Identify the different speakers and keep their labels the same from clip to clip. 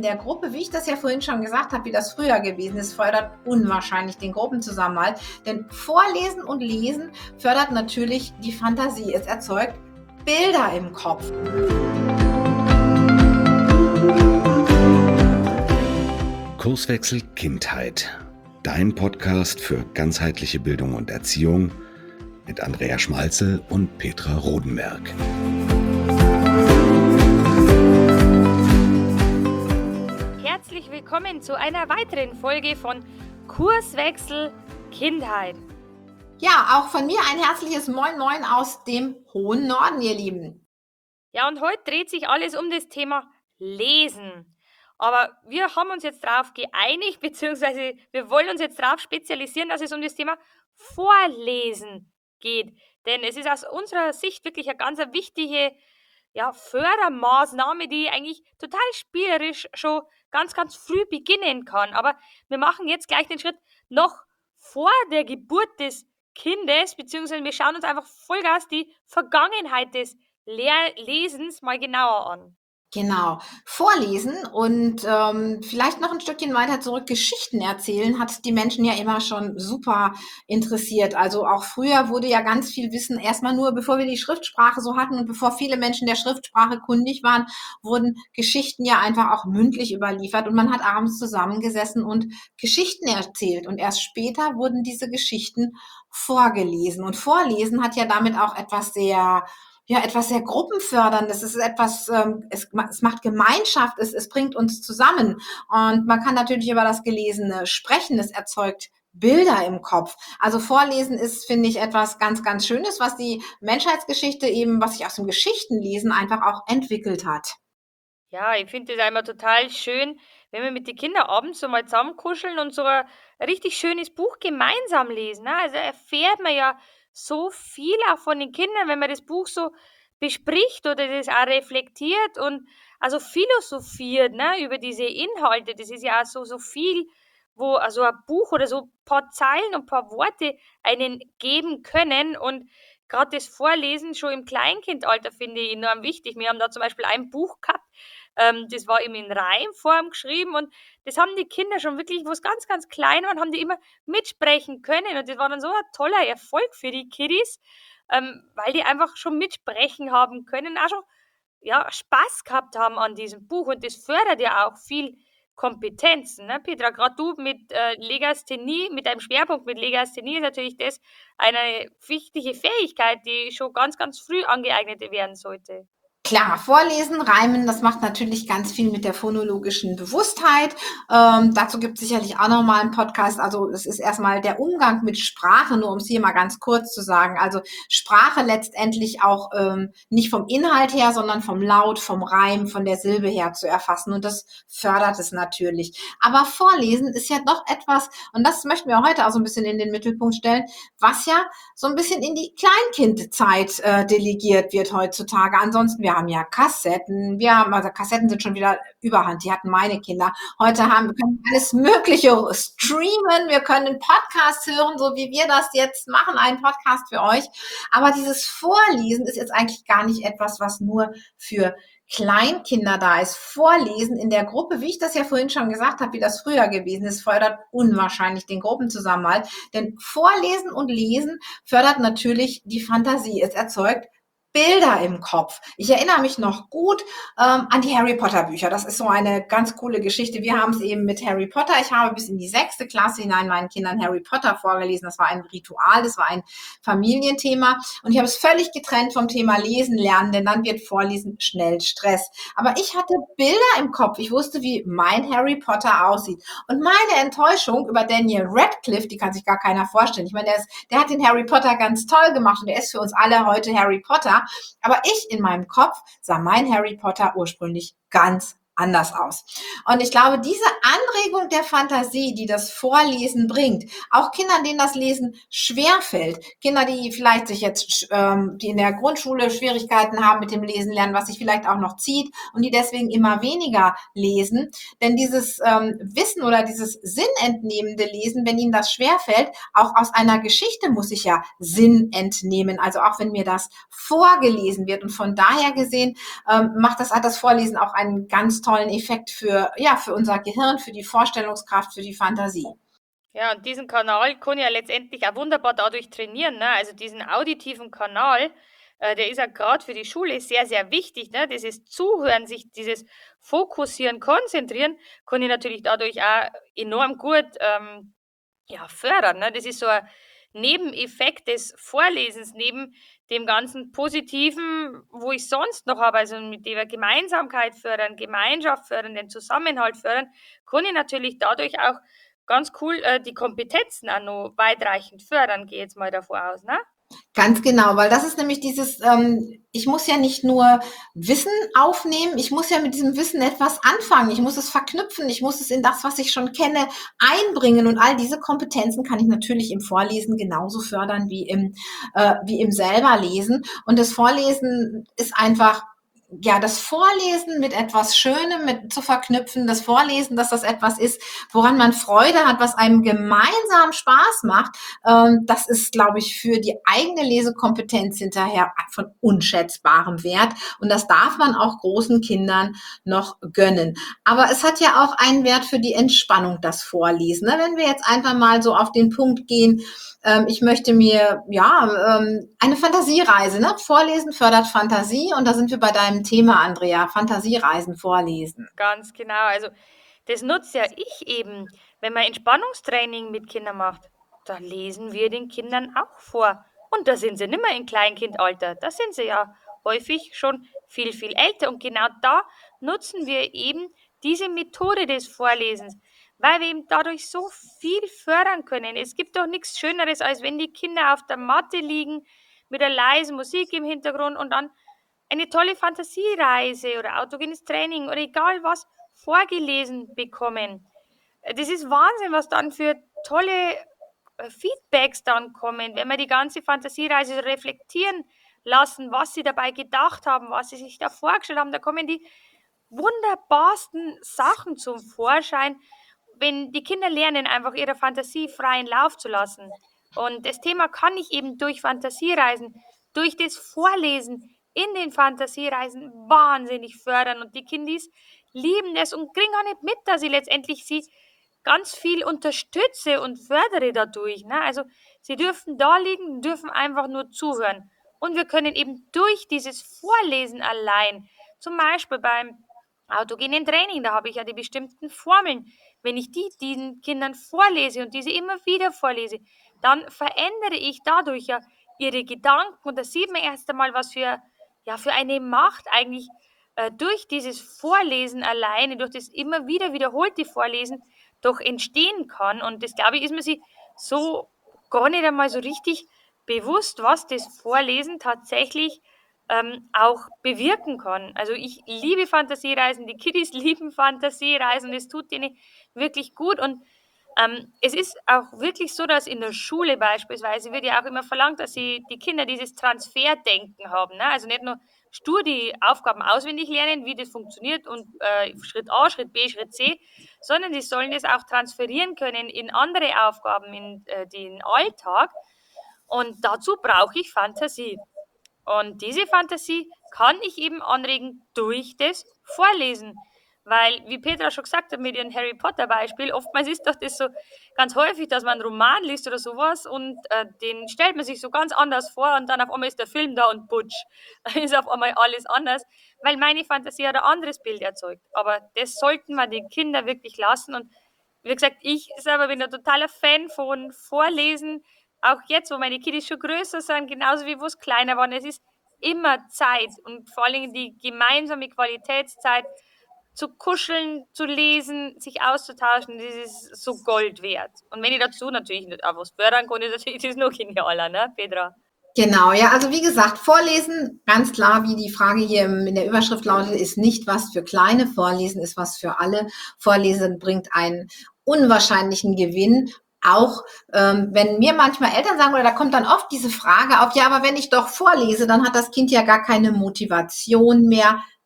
Speaker 1: in der Gruppe, wie ich das ja vorhin schon gesagt habe, wie das früher gewesen ist, fördert unwahrscheinlich den Gruppenzusammenhalt. Denn Vorlesen und Lesen fördert natürlich die Fantasie. Es erzeugt Bilder im Kopf.
Speaker 2: Kurswechsel Kindheit. Dein Podcast für ganzheitliche Bildung und Erziehung mit Andrea Schmalzel und Petra Rodenberg.
Speaker 3: Herzlich willkommen zu einer weiteren Folge von Kurswechsel Kindheit.
Speaker 1: Ja, auch von mir ein herzliches Moin Moin aus dem hohen Norden, ihr Lieben.
Speaker 3: Ja, und heute dreht sich alles um das Thema Lesen. Aber wir haben uns jetzt darauf geeinigt, beziehungsweise wir wollen uns jetzt darauf spezialisieren, dass es um das Thema Vorlesen geht. Denn es ist aus unserer Sicht wirklich eine ganz wichtige Fördermaßnahme, die eigentlich total spielerisch schon ganz, ganz früh beginnen kann. Aber wir machen jetzt gleich den Schritt noch vor der Geburt des Kindes, beziehungsweise wir schauen uns einfach Vollgas die Vergangenheit des Lesens mal genauer an.
Speaker 1: Genau, vorlesen und vielleicht noch ein Stückchen weiter zurück Geschichten erzählen hat die Menschen ja immer schon super interessiert. Also auch früher wurde ja ganz viel Wissen erstmal nur, bevor wir die Schriftsprache so hatten und bevor viele Menschen der Schriftsprache kundig waren, wurden Geschichten ja einfach auch mündlich überliefert und man hat abends zusammengesessen und Geschichten erzählt und erst später wurden diese Geschichten vorgelesen. Und Vorlesen hat ja damit auch etwas sehr Gruppenförderndes. Es ist etwas, es macht Gemeinschaft, es bringt uns zusammen. Und man kann natürlich über das Gelesene sprechen. Es erzeugt Bilder im Kopf. Also Vorlesen ist, finde ich, etwas ganz, ganz Schönes, was die Menschheitsgeschichte eben, was sich aus dem Geschichtenlesen einfach auch entwickelt hat.
Speaker 3: Ja, ich finde das einmal total schön, wenn wir mit den Kindern abends so mal zusammenkuscheln und so ein richtig schönes Buch gemeinsam lesen. Ne? Also erfährt man ja so viel auch von den Kindern, wenn man das Buch so bespricht oder das auch reflektiert und also philosophiert, ne, über diese Inhalte. Das ist ja auch so viel, wo also ein Buch oder so ein paar Zeilen und ein paar Worte einen geben können. Und gerade das Vorlesen schon im Kleinkindalter finde ich enorm wichtig. Wir haben da zum Beispiel ein Buch gehabt, das war eben in Reimform geschrieben und das haben die Kinder schon wirklich, wo es ganz, ganz klein waren, haben die immer mitsprechen können und das war dann so ein toller Erfolg für die Kiddies, weil die einfach schon mitsprechen haben können, auch schon Spaß gehabt haben an diesem Buch und das fördert ja auch viel Kompetenzen, ne, Petra? Gerade du mit Legasthenie, mit deinem Schwerpunkt mit Legasthenie ist natürlich das eine wichtige Fähigkeit, die schon ganz, ganz früh angeeignet werden sollte.
Speaker 1: Klar, vorlesen, reimen, das macht natürlich ganz viel mit der phonologischen Bewusstheit. Dazu gibt es sicherlich auch nochmal einen Podcast. Also es ist erstmal der Umgang mit Sprache, nur um es hier mal ganz kurz zu sagen. Also Sprache letztendlich auch nicht vom Inhalt her, sondern vom Laut, vom Reim, von der Silbe her zu erfassen. Und das fördert es natürlich. Aber Vorlesen ist ja doch etwas, und das möchten wir heute auch so ein bisschen in den Mittelpunkt stellen, was ja so ein bisschen in die Kleinkindzeit delegiert wird heutzutage. Ansonsten, wir haben ja Kassetten, also Kassetten sind schon wieder Überhand, die hatten meine Kinder. Heute wir können alles Mögliche streamen, wir können Podcasts hören, so wie wir das jetzt machen, einen Podcast für euch. Aber dieses Vorlesen ist jetzt eigentlich gar nicht etwas, was nur für Kleinkinder da ist. Vorlesen in der Gruppe, wie ich das ja vorhin schon gesagt habe, wie das früher gewesen ist, fördert unwahrscheinlich den Gruppenzusammenhalt. Denn Vorlesen und Lesen fördert natürlich die Fantasie. Es erzeugt Bilder im Kopf. Ich erinnere mich noch gut an die Harry Potter Bücher. Das ist so eine ganz coole Geschichte. Wir haben es eben mit Harry Potter. Ich habe bis in die 6. Klasse hinein meinen Kindern Harry Potter vorgelesen. Das war ein Ritual, das war ein Familienthema. Und ich habe es völlig getrennt vom Thema Lesen lernen, denn dann wird Vorlesen schnell Stress. Aber ich hatte Bilder im Kopf. Ich wusste, wie mein Harry Potter aussieht. Und meine Enttäuschung über Daniel Radcliffe, die kann sich gar keiner vorstellen. Ich meine, der hat den Harry Potter ganz toll gemacht und der ist für uns alle heute Harry Potter. Aber ich in meinem Kopf sah mein Harry Potter ursprünglich ganz anders aus. Und ich glaube, diese Anregung der Fantasie, die das Vorlesen bringt, auch Kindern, denen das Lesen schwerfällt, Kinder, die vielleicht sich jetzt, die in der Grundschule Schwierigkeiten haben mit dem Lesen lernen, was sich vielleicht auch noch zieht und die deswegen immer weniger lesen, denn dieses Wissen oder dieses sinnentnehmende Lesen, wenn ihnen das schwerfällt, auch aus einer Geschichte muss ich ja Sinn entnehmen, also auch wenn mir das vorgelesen wird und von daher gesehen hat das Vorlesen auch einen ganz tollen Effekt für unser Gehirn, für die Vorstellungskraft, für die Fantasie.
Speaker 3: Ja, und diesen Kanal kann ich ja letztendlich auch wunderbar dadurch trainieren, ne? Also diesen auditiven Kanal, der ist ja gerade für die Schule sehr, sehr wichtig, ne? Dieses Zuhören, sich dieses Fokussieren, Konzentrieren, kann ich natürlich dadurch auch enorm gut fördern, ne? Das ist so ein Nebeneffekt des Vorlesens, neben dem ganzen Positiven, wo ich sonst noch habe, also mit der Gemeinsamkeit fördern, Gemeinschaft fördern, den Zusammenhalt fördern, kann ich natürlich dadurch auch ganz cool die Kompetenzen auch noch weitreichend fördern, gehe jetzt mal davor aus, ne?
Speaker 1: Ganz genau, weil das ist nämlich dieses, ich muss ja nicht nur Wissen aufnehmen, ich muss ja mit diesem Wissen etwas anfangen, ich muss es verknüpfen, ich muss es in das, was ich schon kenne, einbringen und all diese Kompetenzen kann ich natürlich im Vorlesen genauso fördern wie im selber Lesen. Und das Vorlesen ist einfach das Vorlesen mit etwas Schönem mit zu verknüpfen, das Vorlesen, dass das etwas ist, woran man Freude hat, was einem gemeinsam Spaß macht, das ist, glaube ich, für die eigene Lesekompetenz hinterher von unschätzbarem Wert. Und das darf man auch großen Kindern noch gönnen. Aber es hat ja auch einen Wert für die Entspannung, das Vorlesen. Wenn wir jetzt einfach mal so auf den Punkt gehen, ich möchte mir eine Fantasiereise, ne? Vorlesen fördert Fantasie und da sind wir bei deinem Thema, Andrea, Fantasiereisen vorlesen.
Speaker 3: Ganz genau. Also das nutze ja ich eben, wenn man Entspannungstraining mit Kindern macht. Da lesen wir den Kindern auch vor. Und da sind sie nicht mehr in Kleinkindalter. Da sind sie ja häufig schon viel, viel älter. Und genau da nutzen wir eben diese Methode des Vorlesens, weil wir eben dadurch so viel fördern können. Es gibt doch nichts Schöneres, als wenn die Kinder auf der Matte liegen mit der leisen Musik im Hintergrund und dann eine tolle Fantasiereise oder autogenes Training oder egal was vorgelesen bekommen. Das ist Wahnsinn, was dann für tolle Feedbacks dann kommen, wenn wir die ganze Fantasiereise reflektieren lassen, was sie dabei gedacht haben, was sie sich da vorgestellt haben. Da kommen die wunderbarsten Sachen zum Vorschein, wenn die Kinder lernen, einfach ihrer Fantasie freien Lauf zu lassen. Und das Thema kann ich eben durch Fantasiereisen, durch das Vorlesen in den Fantasiereisen wahnsinnig fördern. Und die Kindis lieben das und kriegen auch nicht mit, dass ich letztendlich sie ganz viel unterstütze und fördere dadurch. Ne? Also sie dürfen da liegen, dürfen einfach nur zuhören. Und wir können eben durch dieses Vorlesen allein, zum Beispiel beim autogenen Training, da habe ich ja die bestimmten Formeln. Wenn ich diesen Kindern vorlese und diese immer wieder vorlese, dann verändere ich dadurch ja ihre Gedanken und da sieht man erst einmal, was für eine Macht eigentlich durch dieses Vorlesen alleine, durch das immer wieder wiederholte Vorlesen doch entstehen kann. Und das, glaube ich, ist man sich so gar nicht einmal so richtig bewusst, was das Vorlesen tatsächlich auch bewirken kann. Also ich liebe Fantasiereisen, die Kiddies lieben Fantasiereisen, es tut denen wirklich gut und es ist auch wirklich so, dass in der Schule beispielsweise wird ja auch immer verlangt, dass die Kinder dieses Transferdenken haben. Ne? Also nicht nur stur die Aufgaben auswendig lernen, wie das funktioniert und Schritt A, Schritt B, Schritt C, sondern sie sollen das auch transferieren können in andere Aufgaben, in den Alltag. Und dazu brauche ich Fantasie. Und diese Fantasie kann ich eben anregen durch das Vorlesen. Weil, wie Petra schon gesagt hat mit ihrem Harry Potter Beispiel, oftmals ist doch das so ganz häufig, dass man einen Roman liest oder sowas und den stellt man sich so ganz anders vor und dann auf einmal ist der Film da und putsch, ist auf einmal alles anders, weil meine Fantasie hat ein anderes Bild erzeugt. Aber das sollten wir den Kindern wirklich lassen und wie gesagt, ich selber bin ein totaler Fan von Vorlesen, auch jetzt, wo meine Kiddies schon größer sind, genauso wie wo es kleiner waren. Es ist immer Zeit und vor allem die gemeinsame Qualitätszeit zu kuscheln, zu lesen, sich auszutauschen, das ist so Gold wert. Und wenn ich dazu natürlich nicht auch was fördern kann, ist natürlich das noch genialer, ne, Petra?
Speaker 1: Genau, ja, also wie gesagt, Vorlesen, ganz klar, wie die Frage hier in der Überschrift lautet, ist nicht was für Kleine, Vorlesen ist was für alle. Vorlesen bringt einen unwahrscheinlichen Gewinn. Auch wenn mir manchmal Eltern sagen, oder da kommt dann oft diese Frage auf, ja, aber wenn ich doch vorlese, dann hat das Kind ja gar keine Motivation mehr,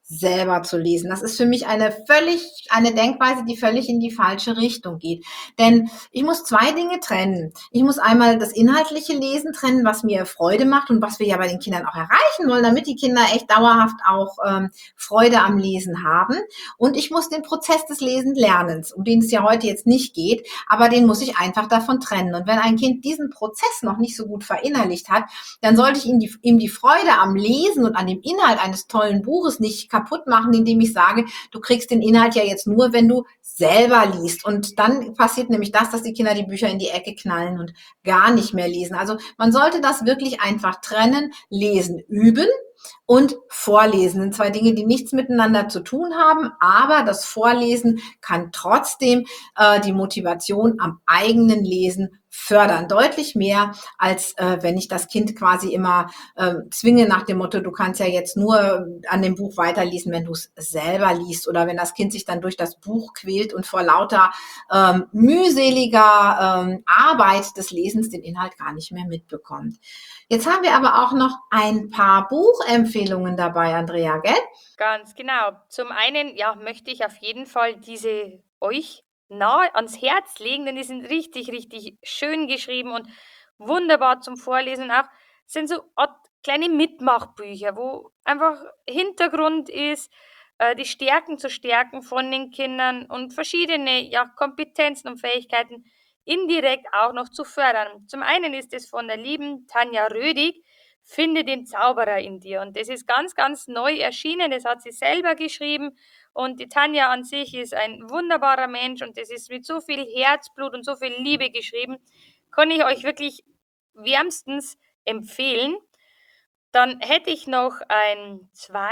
Speaker 1: selber zu lesen. Das ist für mich eine Denkweise, die völlig in die falsche Richtung geht. Denn ich muss zwei Dinge trennen. Ich muss einmal das inhaltliche Lesen trennen, was mir Freude macht und was wir ja bei den Kindern auch erreichen wollen, damit die Kinder echt dauerhaft auch Freude am Lesen haben. Und ich muss den Prozess des Lesen-Lernens, um den es ja heute jetzt nicht geht, aber den muss ich einfach davon trennen. Und wenn ein Kind diesen Prozess noch nicht so gut verinnerlicht hat, dann sollte ich ihm die Freude am Lesen und an dem Inhalt eines tollen Buches nicht kaputt machen, indem ich sage, du kriegst den Inhalt ja jetzt nur, wenn du selber liest. Und dann passiert nämlich das, dass die Kinder die Bücher in die Ecke knallen und gar nicht mehr lesen. Also man sollte das wirklich einfach trennen, lesen, üben und Vorlesen sind zwei Dinge, die nichts miteinander zu tun haben, aber das Vorlesen kann trotzdem die Motivation am eigenen Lesen fördern. Deutlich mehr, als wenn ich das Kind quasi immer zwinge nach dem Motto, du kannst ja jetzt nur an dem Buch weiterlesen, wenn du es selber liest, oder wenn das Kind sich dann durch das Buch quält und vor lauter mühseliger Arbeit des Lesens den Inhalt gar nicht mehr mitbekommt. Jetzt haben wir aber auch noch ein paar Buchempfehlungen dabei, Andrea, gell?
Speaker 3: Ganz genau. Zum einen, ja, möchte ich auf jeden Fall diese euch nahe ans Herz legen, denn die sind richtig, richtig schön geschrieben und wunderbar zum Vorlesen. Auch sind so Art kleine Mitmachbücher, wo einfach Hintergrund ist, die Stärken zu stärken von den Kindern und verschiedene Kompetenzen und Fähigkeiten indirekt auch noch zu fördern. Zum einen ist es von der lieben Tanja Rödig, Finde den Zauberer in dir. Und das ist ganz, ganz neu erschienen. Das hat sie selber geschrieben. Und die Tanja an sich ist ein wunderbarer Mensch und das ist mit so viel Herzblut und so viel Liebe geschrieben. Kann ich euch wirklich wärmstens empfehlen. Dann hätte ich noch eine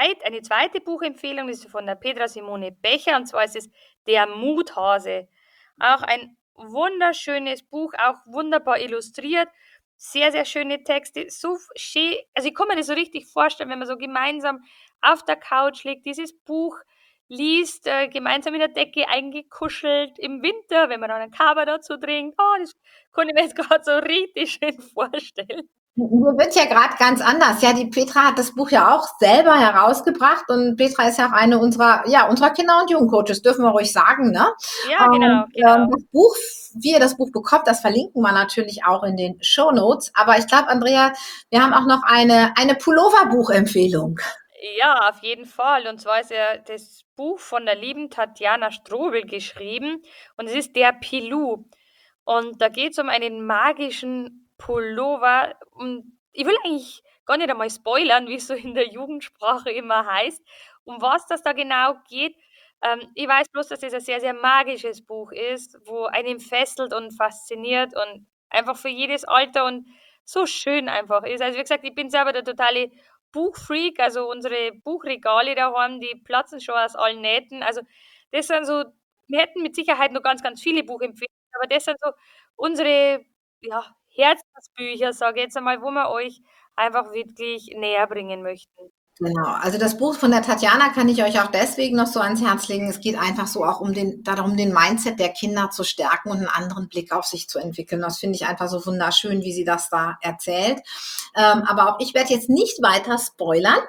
Speaker 3: zweite Buchempfehlung, das ist von der Petra Simone Becher, und zwar ist es Der Muthase. Auch ein wunderschönes Buch, auch wunderbar illustriert, sehr, sehr schöne Texte, so schön, also ich kann mir das so richtig vorstellen, wenn man so gemeinsam auf der Couch liegt, dieses Buch liest, gemeinsam in der Decke eingekuschelt im Winter, wenn man dann einen Kaba dazu trinkt. Oh, das kann ich mir jetzt gerade so richtig schön vorstellen.
Speaker 1: Mir wird ja gerade ganz anders. Ja, die Petra hat das Buch ja auch selber herausgebracht und Petra ist ja auch eine unserer Kinder- und Jugendcoaches, dürfen wir ruhig sagen, ne?
Speaker 3: Ja, genau.
Speaker 1: Das Buch, wie ihr das Buch bekommt, das verlinken wir natürlich auch in den Shownotes. Aber ich glaube, Andrea, wir haben auch noch eine Pullover-Buchempfehlung.
Speaker 3: Ja, auf jeden Fall. Und zwar ist ja das Buch von der lieben Tatjana Strobel geschrieben und es ist Der Pilou. Und da geht es um einen magischen Pullover. Und ich will eigentlich gar nicht einmal spoilern, wie es so in der Jugendsprache immer heißt, um was das da genau geht. Ich weiß bloß, dass das ein sehr, sehr magisches Buch ist, wo einen fesselt und fasziniert und einfach für jedes Alter und so schön einfach ist. Also wie gesagt, ich bin selber der totale Buchfreak, also unsere Buchregale daheim, die platzen schon aus allen Nähten. Also das sind so, wir hätten mit Sicherheit noch ganz, ganz viele Buchempfehlungen, aber das sind so unsere Herzensbücher, sage ich jetzt einmal, wo wir euch einfach wirklich näher bringen möchten.
Speaker 1: Genau, also das Buch von der Tatjana kann ich euch auch deswegen noch so ans Herz legen. Es geht einfach so auch darum, den Mindset der Kinder zu stärken und einen anderen Blick auf sich zu entwickeln. Das finde ich einfach so wunderschön, wie sie das da erzählt. Aber auch ich werde jetzt nicht weiter spoilern.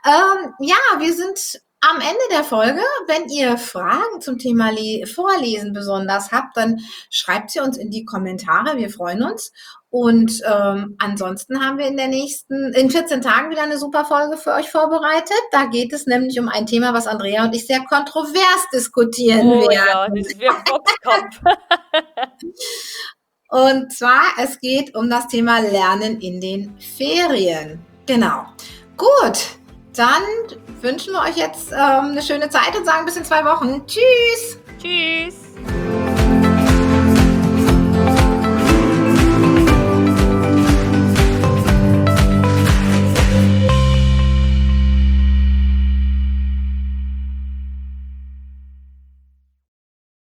Speaker 1: Wir sind am Ende der Folge. Wenn ihr Fragen zum Thema Vorlesen besonders habt, dann schreibt sie uns in die Kommentare. Wir freuen uns. Und ansonsten haben wir in 14 Tagen wieder eine super Folge für euch vorbereitet. Da geht es nämlich um ein Thema, was Andrea und ich sehr kontrovers diskutieren werden.
Speaker 3: Ja, das ist wie ein Boxkampf.
Speaker 1: Und zwar, es geht um das Thema Lernen in den Ferien. Genau. Gut, dann wünschen wir euch jetzt eine schöne Zeit und sagen bis in 2 Wochen. Tschüss!
Speaker 3: Tschüss!